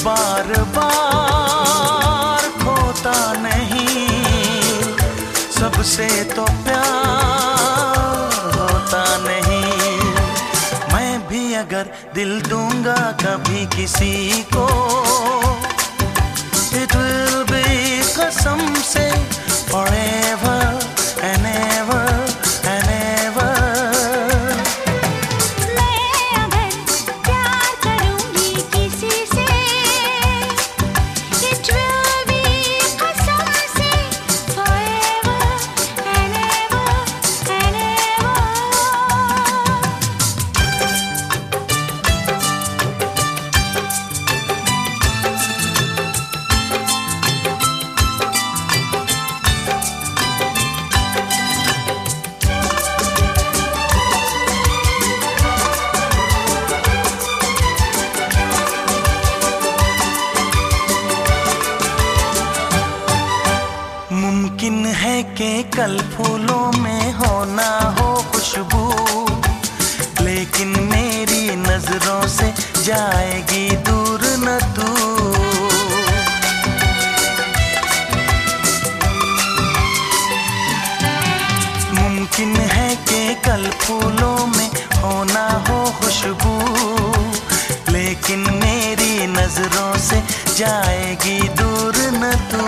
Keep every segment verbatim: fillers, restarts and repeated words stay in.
बार बार खोता नहीं, सबसे तो प्यार होता नहीं। मैं भी अगर दिल दूंगा कभी किसी को, it will be कसम से forever and ever and ever। मुमकिन है कि कल फूलों में हो ना हो खुशबू, लेकिन मेरी नजरों से जाएगी दूर न तू। मुमकिन है कि कल फूलों में हो ना हो खुशबू, लेकिन मेरी नजरों से जाएगी दूर न तू।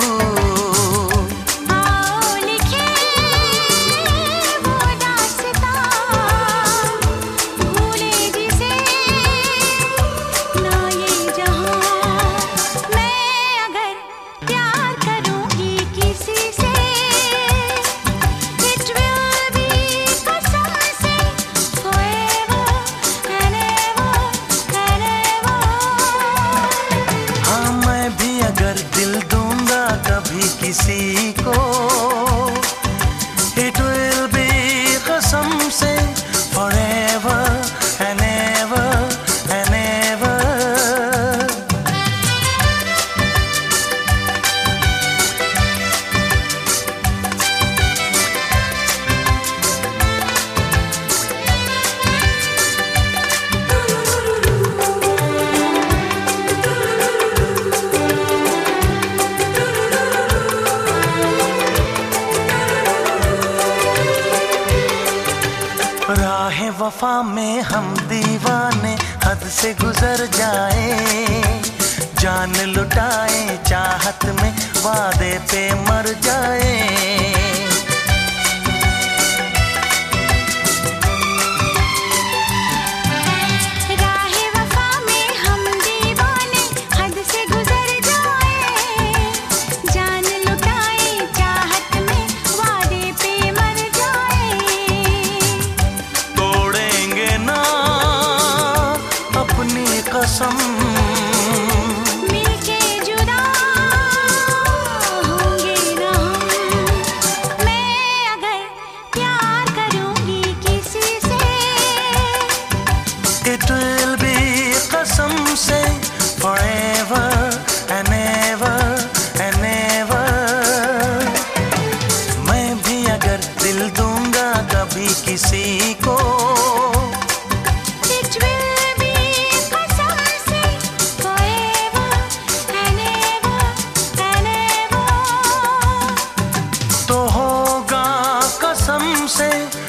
किसी को it will be कसम से forever and ever and ever। राहे वफा में हम दीवाने हद से गुजर जाए, जान लुटाए चाहत में वादे पे मर जाए। राहे वफा में हम दीवाने हद से गुजर जाए, जान लुटाए चाहत में वादे पे मर जाए। अपनी कसम मिलके जुदा होंगे ना हम। मैं अगर प्यार करूंगी किसी से, it will be कसम से forever and ever and ever। मैं भी अगर दिल दूंगा कभी किसी को, say